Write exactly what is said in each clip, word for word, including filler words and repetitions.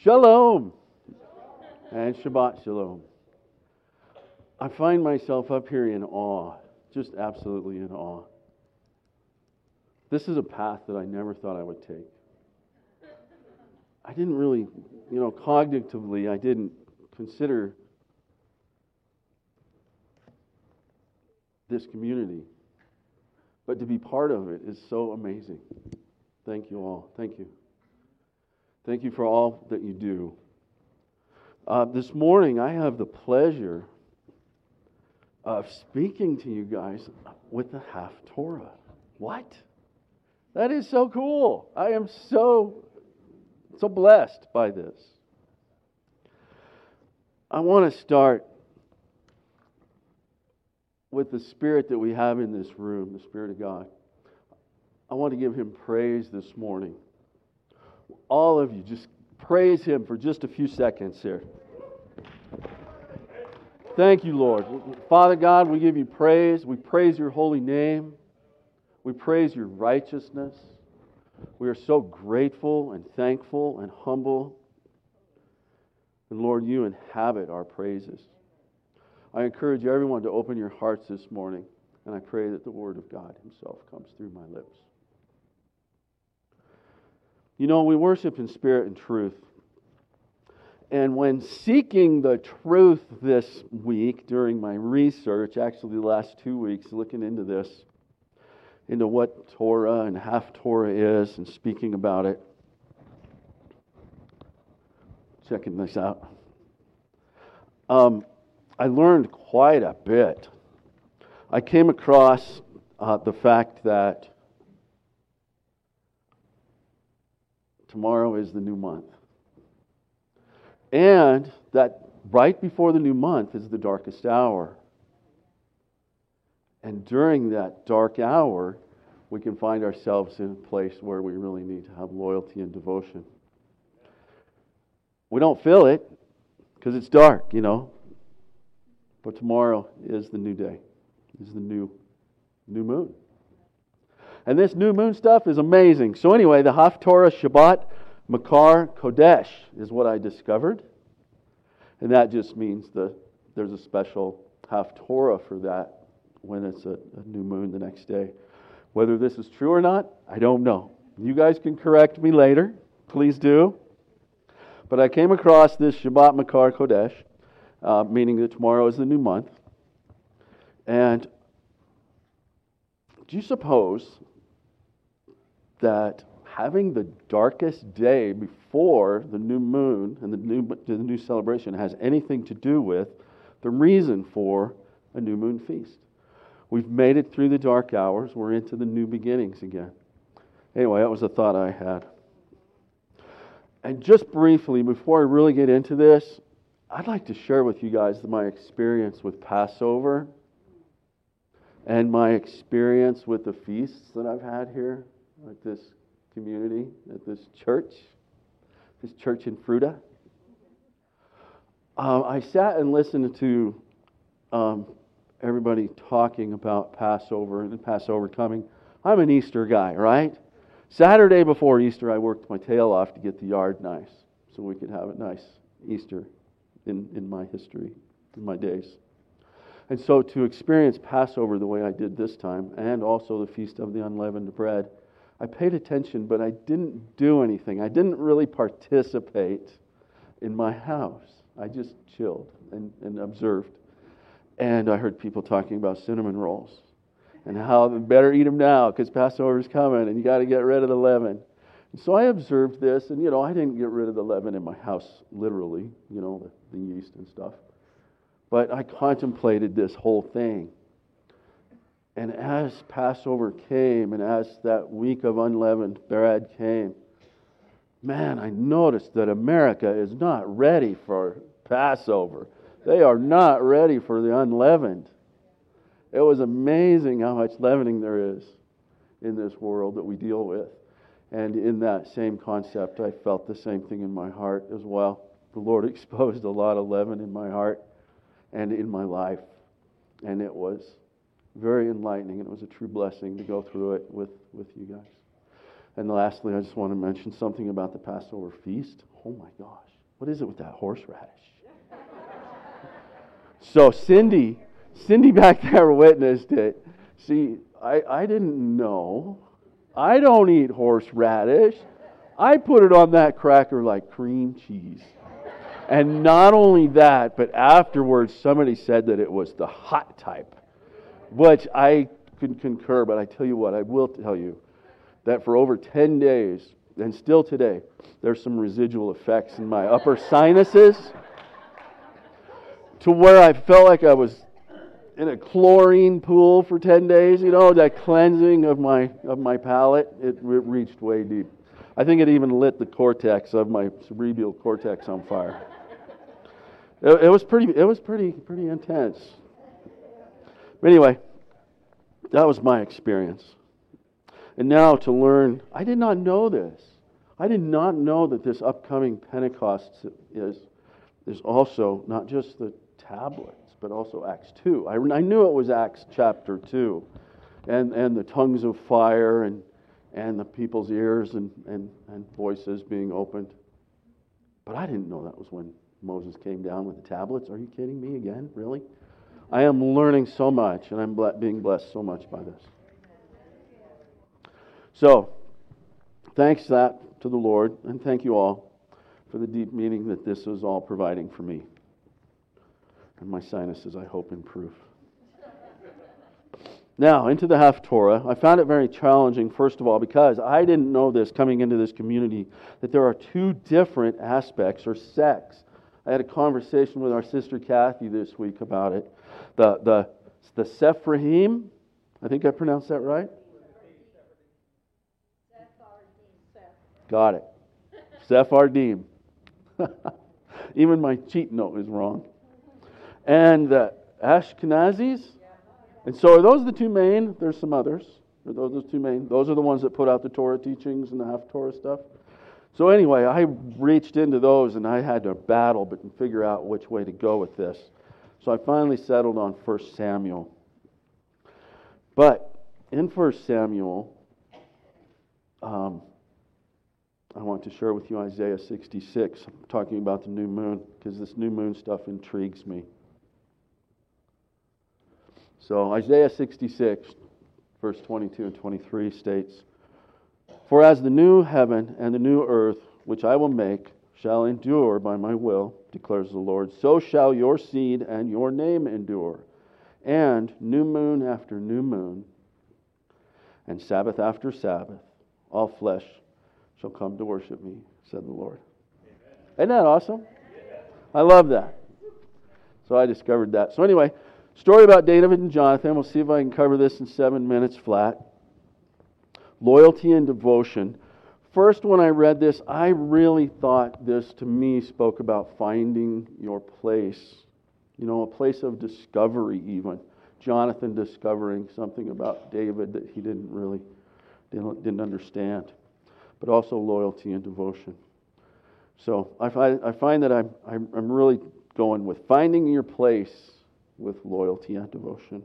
Shalom and Shabbat Shalom. I find myself up here in awe, just absolutely in awe. This is a path that I never thought I would take. I didn't really, you know, cognitively, I didn't consider this community. But to be part of it is so amazing. Thank you all. Thank you. Thank you for all that you do. Uh, this morning, I have the pleasure of speaking to you guys with the Haftorah. What? That is so cool. I am so, so blessed by this. I want to start with the Spirit that we have in this room, the Spirit of God. I want to give Him praise this morning. All of you, just praise Him for just a few seconds here. Thank you, Lord. Father God, we give you praise. We praise your holy name. We praise your righteousness. We are so grateful and thankful and humble. And Lord, you inhabit our praises. I encourage everyone to open your hearts this morning, and I pray that the Word of God Himself comes through my lips. You know, we worship in spirit and truth. And when seeking the truth this week during my research, actually the last two weeks, looking into this, into what Torah and Haftorah is and speaking about it, checking this out, um, I learned quite a bit. I came across uh, the fact that tomorrow is the new month. And that right before the new month is the darkest hour. And during that dark hour, we can find ourselves in a place where we really need to have loyalty and devotion. We don't feel it because it's dark, you know. But tomorrow is the new day. Is the new new moon. And this new moon stuff is amazing. So anyway, the Haftorah Shabbat Makar Kodesh is what I discovered. And that just means that there's a special Haftorah for that when it's a, a new moon the next day. Whether this is true or not, I don't know. You guys can correct me later. Please do. But I came across this Shabbat Makar Kodesh, uh, meaning that tomorrow is the new month. And do you suppose that having the darkest day before the new moon and the new the new celebration has anything to do with the reason for a new moon feast? We've made it through the dark hours. We're into the new beginnings again. Anyway, that was a thought I had. And just briefly, before I really get into this, I'd like to share with you guys my experience with Passover and my experience with the feasts that I've had here at this community, at this church, this church in Fruta. Um, I sat and listened to um, everybody talking about Passover and Passover coming. I'm an Easter guy, right? Saturday before Easter, I worked my tail off to get the yard nice so we could have a nice Easter in, in my history, in my days. And so to experience Passover the way I did this time, and also the Feast of the Unleavened Bread, I paid attention, but I didn't do anything. I didn't really participate in my house. I just chilled and, and observed. And I heard people talking about cinnamon rolls and how they better eat them now because Passover's coming and you got to get rid of the leaven. And so I observed this, and you know, I didn't get rid of the leaven in my house, literally, you know, the, the yeast and stuff. But I contemplated this whole thing. And as Passover came, and as that week of unleavened bread came, man, I noticed that America is not ready for Passover. They are not ready for the unleavened. It was amazing how much leavening there is in this world that we deal with. And in that same concept, I felt the same thing in my heart as well. The Lord exposed a lot of leaven in my heart and in my life. And it was very enlightening, and it was a true blessing to go through it with, with you guys. And lastly, I just want to mention something about the Passover feast. Oh my gosh, what is it with that horseradish? So Cindy, Cindy back there witnessed it. See, I, I didn't know. I don't eat horseradish. I put it on that cracker like cream cheese. And not only that, but afterwards somebody said that it was the hot type, which I can concur, but I tell you what, I will tell you that for over ten days, and still today, there's some residual effects in my upper sinuses to where I felt like I was in a chlorine pool for ten days. You know, that cleansing of my of my palate, it, it reached way deep. I think it even lit the cortex of my cerebral cortex on fire. It, it was pretty. It was pretty pretty intense. But anyway, that was my experience. And now to learn, I did not know this. I did not know that this upcoming Pentecost is is also not just the tablets, but also Acts two. I, I knew it was Acts chapter two, and and the tongues of fire and and the people's ears and, and, and voices being opened. But I didn't know that was when Moses came down with the tablets. Are you kidding me again? Really? I am learning so much, and I'm being blessed so much by this. So, thanks that to the Lord, and thank you all for the deep meaning that this is all providing for me. And my sinuses, I hope, improve. Now, into the Haftorah. I found it very challenging, first of all, because I didn't know this coming into this community, that there are two different aspects or sects. I had a conversation with our sister Kathy this week about it. The the the Sephardim, I think I pronounced that right? Got it. Sephardim. Even my cheat note is wrong. And the Ashkenazis. And so are those the two main? There's some others. Are those the two main? Those are the ones that put out the Torah teachings and the Haftorah stuff. So anyway, I reached into those and I had to battle but figure out which way to go with this. So I finally settled on First Samuel. But in First Samuel, um, I want to share with you Isaiah sixty-six. I'm talking about the new moon because this new moon stuff intrigues me. So Isaiah sixty-six, verse twenty-two and twenty-three states, "For as the new heaven and the new earth, which I will make, shall endure by my will, declares the Lord, so shall your seed and your name endure. And new moon after new moon, and Sabbath after Sabbath, all flesh shall come to worship me, said the Lord." Amen. Isn't that awesome? I love that. So I discovered that. So anyway, story about David and Jonathan. We'll see if I can cover this in seven minutes flat. Loyalty and devotion. First, when I read this, I really thought this, to me, spoke about finding your place. You know, a place of discovery even. Jonathan discovering something about David that he didn't really didn't, didn't understand. But also loyalty and devotion. So I find, I find that I'm, I'm, I'm really going with finding your place with loyalty and devotion.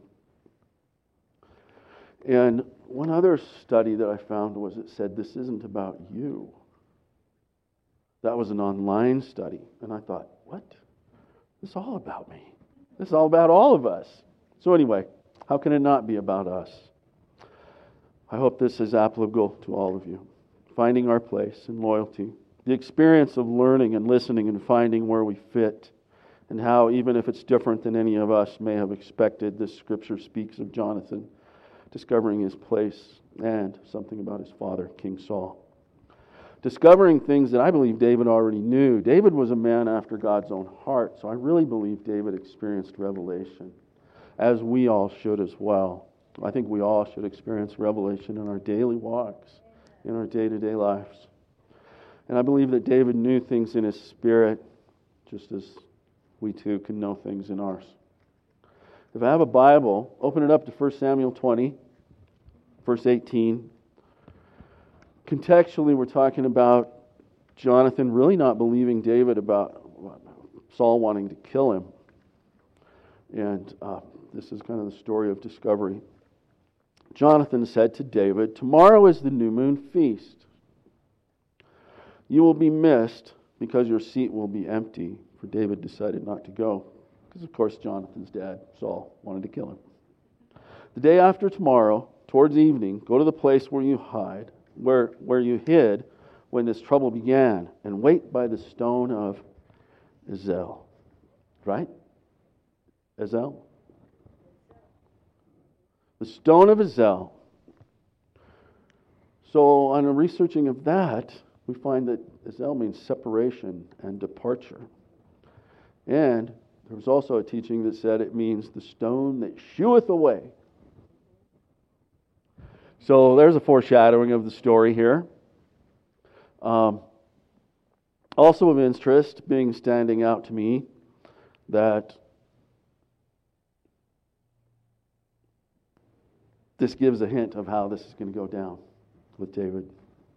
And one other study that I found was it said this isn't about you. That was an online study. And I thought, what? This is all about me. This is all about all of us. So anyway, how can it not be about us? I hope this is applicable to all of you. Finding our place in loyalty. The experience of learning and listening and finding where we fit. And how, even if it's different than any of us may have expected, this scripture speaks of Jonathan discovering his place and something about his father, King Saul. Discovering things that I believe David already knew. David was a man after God's own heart, so I really believe David experienced revelation, as we all should as well. I think we all should experience revelation in our daily walks, in our day-to-day lives. And I believe that David knew things in his spirit, just as we too can know things in ours. If I have a Bible, open it up to First Samuel twenty, verse eighteen. Contextually, we're talking about Jonathan really not believing David about Saul wanting to kill him. And uh, this is kind of the story of discovery. Jonathan said to David, "Tomorrow is the new moon feast. You will be missed because your seat will be empty." For David decided not to go, because of course Jonathan's dad, Saul, wanted to kill him. "The day after tomorrow, towards evening, go to the place where you hide, where, where you hid when this trouble began, and wait by the stone of Ezel." Right? Ezel? The stone of Ezel. So on a researching of that, we find that Ezel means separation and departure. And there was also a teaching that said it means the stone that shooeth away. So there's a foreshadowing of the story here. Um, also of interest, being standing out to me, that this gives a hint of how this is going to go down with David.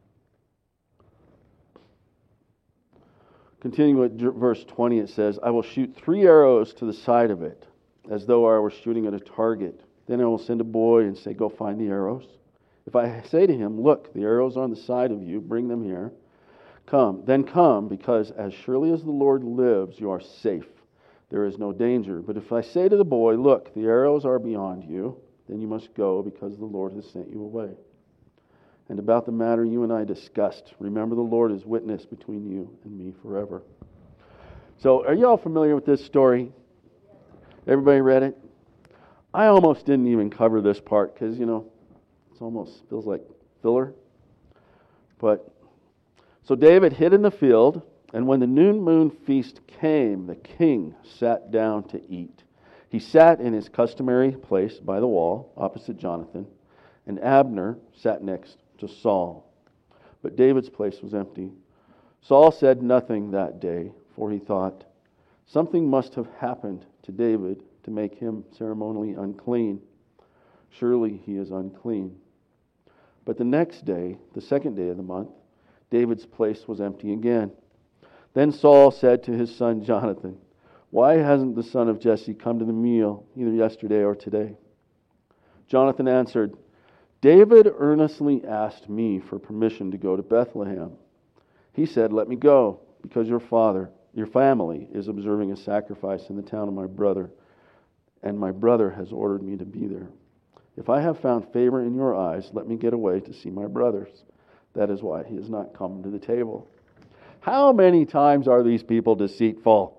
Continuing with verse twenty, it says, "I will shoot three arrows to the side of it, as though I were shooting at a target. Then I will send a boy and say, 'Go find the arrows.' If I say to him, 'Look, the arrows are on the side of you, bring them here,' come, then come, because as surely as the Lord lives, you are safe. There is no danger. But if I say to the boy, 'Look, the arrows are beyond you,' then you must go, because the Lord has sent you away. And about the matter you and I discussed, remember the Lord is witness between you and me forever." So, are you all familiar with this story? Everybody read it? I almost didn't even cover this part because, you know, it almost feels like filler. But, so David hid in the field, and when the noon moon feast came, the king sat down to eat. He sat in his customary place by the wall, opposite Jonathan, and Abner sat next to Saul. But David's place was empty. Saul said nothing that day, for he thought, "Something must have happened to David to make him ceremonially unclean. Surely he is unclean." But the next day, the second day of the month, David's place was empty again. Then Saul said to his son Jonathan, "Why hasn't the son of Jesse come to the meal, either yesterday or today?" Jonathan answered, "David earnestly asked me for permission to go to Bethlehem. He said, 'Let me go, because your father, your family, is observing a sacrifice in the town of my brother, and my brother has ordered me to be there. If I have found favor in your eyes, let me get away to see my brothers. That is why he has not come to the table.'" How many times are these people deceitful?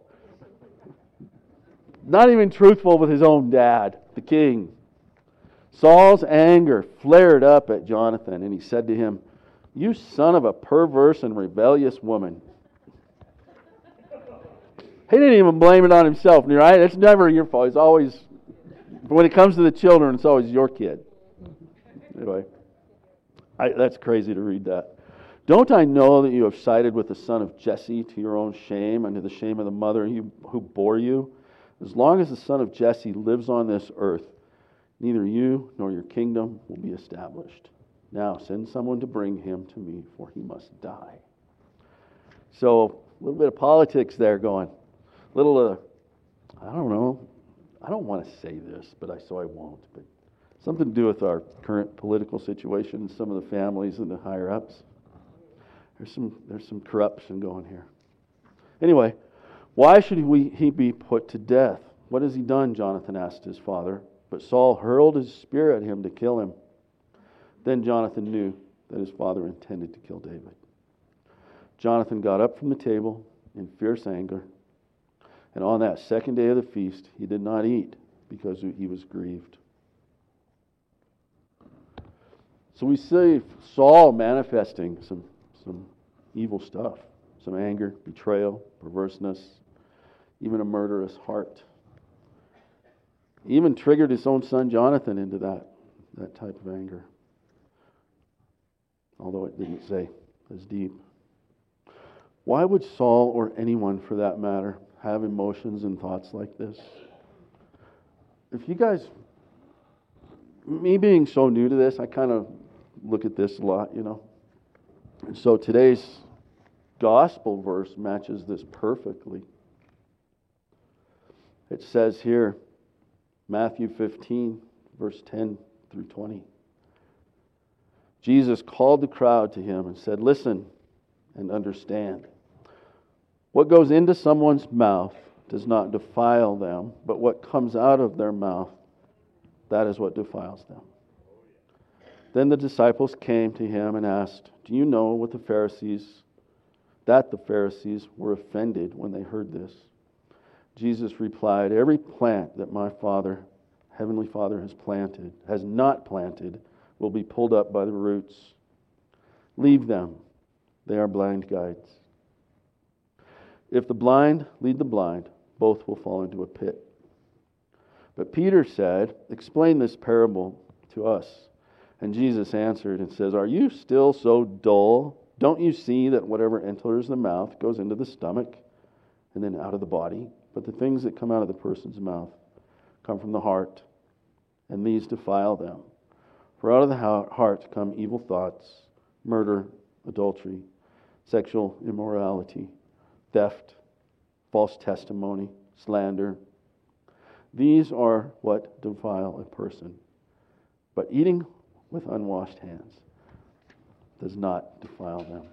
Not even truthful with his own dad, the king. Saul's anger flared up at Jonathan, and he said to him, "You son of a perverse and rebellious woman." He didn't even blame it on himself, right? It's never your fault. It's always, when it comes to the children, it's always your kid. Anyway, I, that's crazy to read that. "Don't I know that you have sided with the son of Jesse to your own shame and to the shame of the mother who bore you? As long as the son of Jesse lives on this earth, neither you nor your kingdom will be established. Now send someone to bring him to me, for he must die." So, a little bit of politics there going. A little, uh, I don't know, I don't want to say this, but I so I won't. But something to do with our current political situation and some of the families and the higher-ups. There's some, there's some corruption going here. Anyway, why should we, he be put to death? What has he done? Jonathan asked his father. But Saul hurled his spear at him to kill him. Then Jonathan knew that his father intended to kill David. Jonathan got up from the table in fierce anger, and on that second day of the feast he did not eat because he was grieved. So we see Saul manifesting some, some evil stuff, some anger, betrayal, perverseness, even a murderous heart. He even triggered his own son Jonathan into that, that type of anger. Although it didn't say as deep. Why would Saul, or anyone for that matter, have emotions and thoughts like this? If you guys, me being so new to this, I kind of look at this a lot, you know. And so today's gospel verse matches this perfectly. It says here, Matthew fifteen, verse ten through twenty. Jesus called the crowd to him and said, "Listen and understand. What goes into someone's mouth does not defile them, but what comes out of their mouth, that is what defiles them." Then the disciples came to him and asked, "Do you know what the Pharisees, that the Pharisees were offended when they heard this?" Jesus replied, "Every plant that my Father, Heavenly Father, has planted, has not planted, will be pulled up by the roots. Leave them. They are blind guides. If the blind lead the blind, both will fall into a pit." But Peter said, "Explain this parable to us." And Jesus answered and says, "Are you still so dull? Don't you see that whatever enters the mouth goes into the stomach and then out of the body? But the things that come out of the person's mouth come from the heart, and these defile them. For out of the heart come evil thoughts, murder, adultery, sexual immorality, theft, false testimony, slander. These are what defile a person. But eating with unwashed hands does not defile them."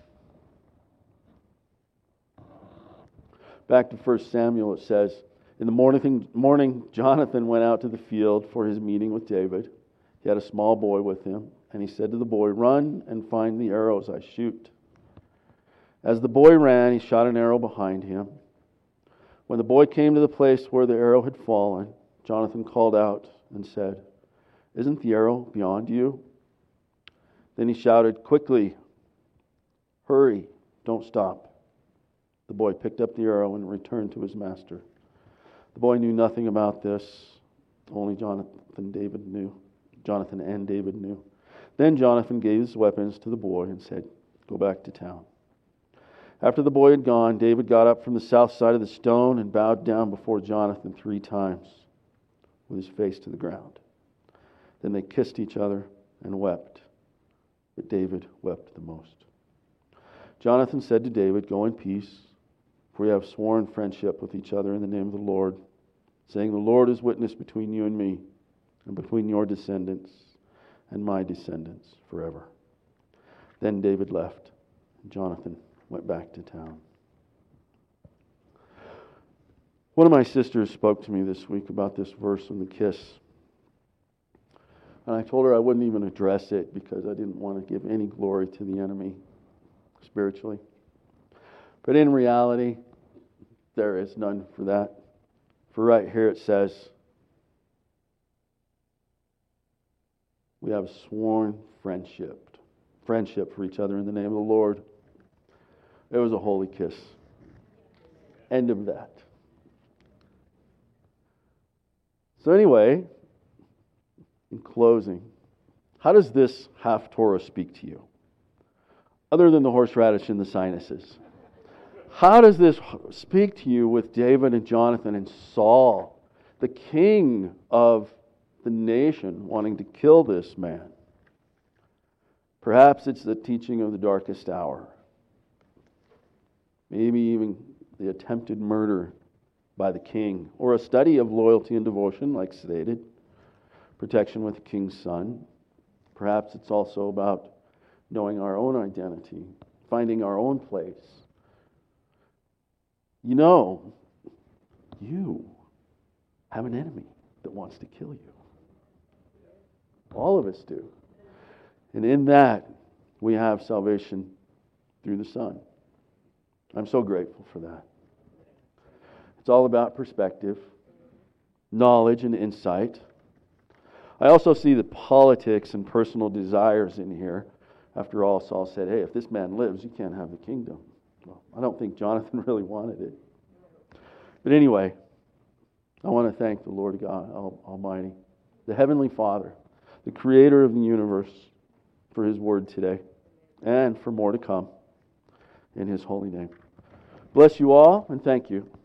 Back to First Samuel, it says, "In the morning, morning, Jonathan went out to the field for his meeting with David. He had a small boy with him, and he said to the boy, 'Run and find the arrows I shoot.' As the boy ran, he shot an arrow behind him. When the boy came to the place where the arrow had fallen, Jonathan called out and said, 'Isn't the arrow beyond you?' Then he shouted, 'Quickly, hurry, don't stop.' The boy picked up the arrow and returned to his master. The boy knew nothing about this. Only Jonathan, David knew. Jonathan and David knew. Then Jonathan gave his weapons to the boy and said, 'Go back to town.' After the boy had gone, David got up from the south side of the stone and bowed down before Jonathan three times with his face to the ground. Then they kissed each other and wept. But David wept the most. Jonathan said to David, 'Go in peace, for we have sworn friendship with each other in the name of the Lord, saying, the Lord is witness between you and me, and between your descendants and my descendants forever.' Then David left, and Jonathan went back to town." One of my sisters spoke to me this week about this verse and the kiss. And I told her I wouldn't even address it because I didn't want to give any glory to the enemy spiritually. But in reality, there is none for that. For right here it says, we have sworn friendship. Friendship for each other in the name of the Lord. It was a holy kiss. End of that. So anyway, in closing, how does this Haftorah speak to you? Other than the horseradish and the sinuses. How does this speak to you with David and Jonathan and Saul, the king of the nation, wanting to kill this man? Perhaps it's the teaching of the darkest hour. Maybe even the attempted murder by the king, or a study of loyalty and devotion, like stated, protection with the king's son. Perhaps it's also about knowing our own identity, finding our own place. You know, you have an enemy that wants to kill you. All of us do. And in that, we have salvation through the Son. I'm so grateful for that. It's all about perspective, knowledge, and insight. I also see the politics and personal desires in here. After all, Saul said, hey, if this man lives, you can't have the kingdom. Well, I don't think Jonathan really wanted it. But anyway, I want to thank the Lord God Almighty, the Heavenly Father, the Creator of the universe, for His word today and for more to come in His holy name. Bless you all, and thank you.